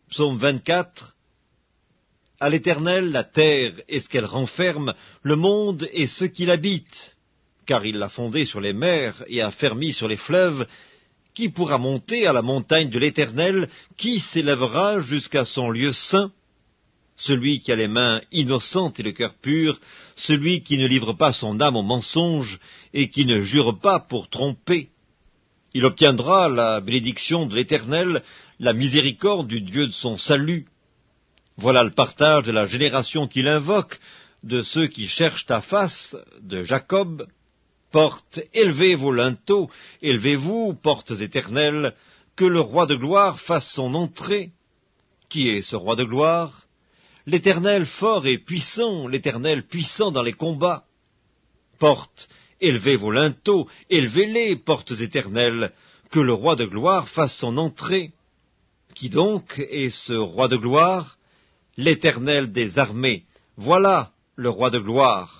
Psaume 24. À l'Éternel la terre et ce qu'elle renferme, le monde et ceux qui l'habitent. Car il l'a fondé sur les mers et a fermi sur les fleuves. Qui pourra monter à la montagne de l'Éternel? Qui s'élèvera jusqu'à son lieu saint? Celui qui a les mains innocentes et le cœur pur, celui qui ne livre pas son âme au mensonge et qui ne jure pas pour tromper. Il obtiendra la bénédiction de l'Éternel, la miséricorde du Dieu de son salut. Voilà le partage de la génération qu'il invoque, de ceux qui cherchent ta face, de Jacob. Portes, élevez vos linteaux, élevez-vous, portes éternelles, que le roi de gloire fasse son entrée. Qui est ce roi de gloire? L'Éternel fort et puissant, l'Éternel puissant dans les combats. Portes, élevez vos linteaux, élevez-les, portes éternelles, que le roi de gloire fasse son entrée. Qui donc est ce roi de gloire? L'Éternel des armées, voilà le roi de gloire.